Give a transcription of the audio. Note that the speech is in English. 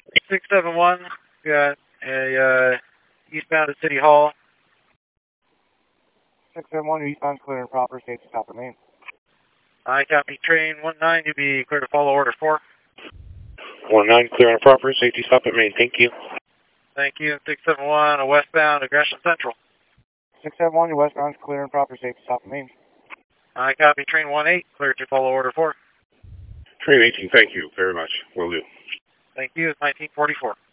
671, got a eastbound at City Hall. 671, eastbound clear and proper, safety stop at main. I copy train 19 to be clear to follow order 4. 19 clear and proper, safety stop at main, thank you. Thank you. 671, a westbound Aggression Central. 671, westbound clear and proper, safety stop at main. I copy train 18, clear to follow order 4. Train 18, thank you very much, will do. Thank you. 1944.